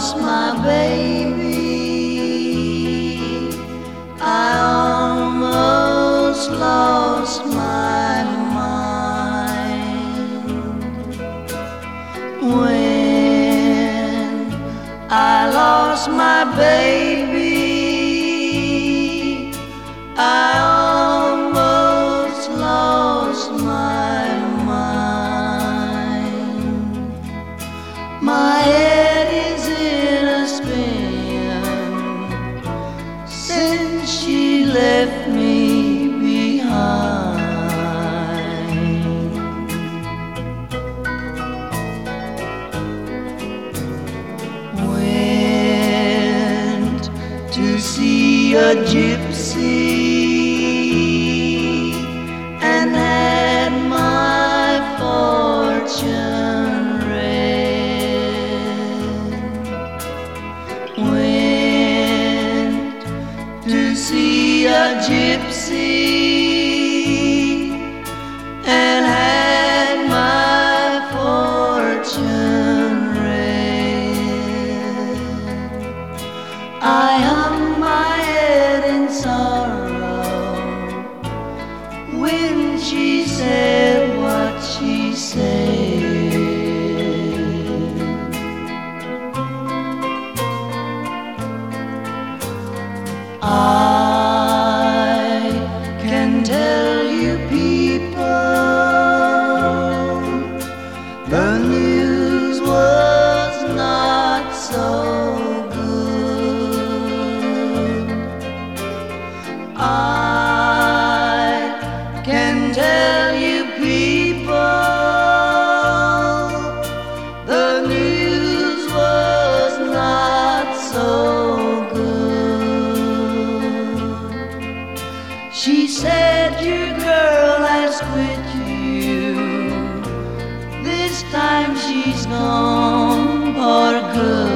lost my baby. I almost lost my mind when I lost my baby. I almost lost my mind. My head is in a spin since she left me behind. Went to see a gypsy and had my fortune read. Went to see a gypsy and had my fortune read. I hung my head in sorrow when she said what she said. I can tell you people, the news was not so good. I can tell you people, the news was not so good. She said your girl has quit you, this time she's gone for good.